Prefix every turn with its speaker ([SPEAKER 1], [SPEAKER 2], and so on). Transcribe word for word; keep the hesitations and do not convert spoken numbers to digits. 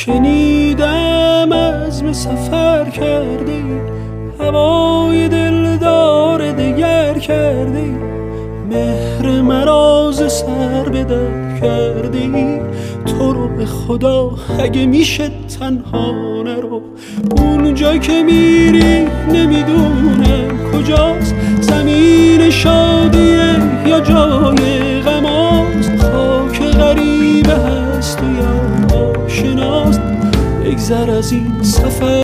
[SPEAKER 1] شنیدم عزم سفر کردی، هوای دلدار دگر کردی، مهر مرا ز سر به در کردی. تو رو به خدا اگه میشه تنها نرو، اونجا که میری نمیدونم کجاست، زمین شادیه یا جای غماست، خاک غریبه هست و یا آشناست. بگذر از این سفر